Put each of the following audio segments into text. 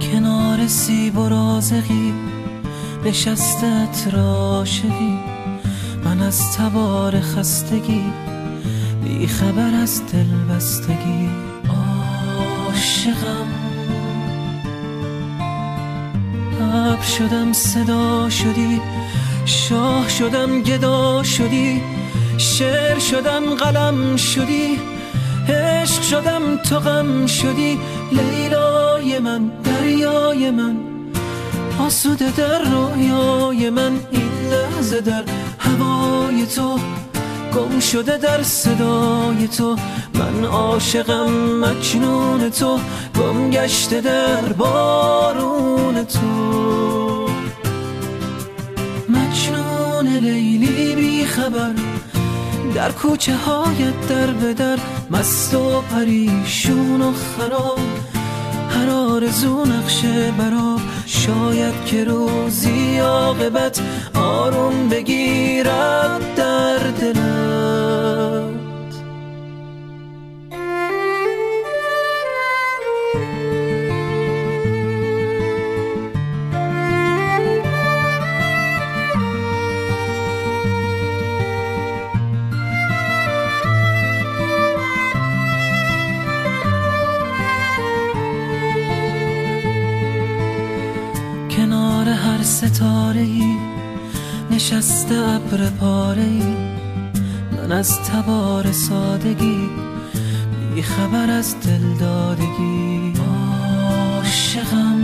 کنار سیب و رازقی نشستت عاشقی، من از تبار خستگی بی خبر از دل بستگی. عاشقم ابر شدم صدا شدی، شاه شدم گدا شدی، شعر شدم قلم شدی، عشق شدم تو غم شدی. لیلای من دریای من، آسوده در رویای من، این لحظه در هوای تو، گم شده در صدای تو. من عاشقم مجنون تو، گم گشته در بارون تو. مجنون لیلی بی خبر در کوچه هایت در به در، مست و پریشون و خراب، هر آرزو نقشه براب. شاید که روزی عاقبت آروم بگیرد در دلت. کنار هر ستاره‌ای نشسته ابر پاره‌ای، من از تبار سادگی بی خبر از دل دادگی. عاشقم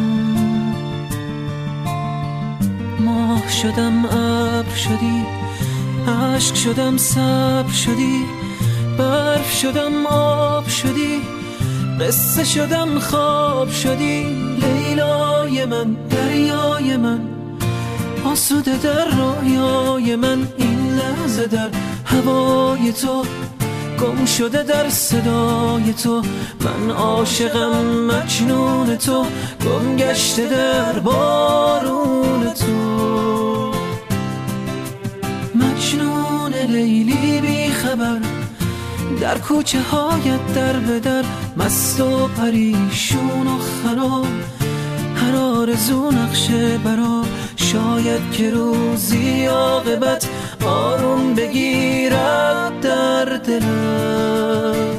ماه شدم ابر شدی، عشق شدم صبر شدی، برف شدم آب شدی، قصه شدم خواب شدی. لیلای من دریای من، آسوده در رویای من، این لحظه در هوای تو، گم شده در صدای تو. من عاشقم مجنون تو، گم گشته در بارون تو. مجنون لیلی بی خبر در کوچه هایت در به در، مست و پریشون و خراب، هر آرزو نقشه براب. شاید که روزی عاقبت آروم بگیرد در دلت.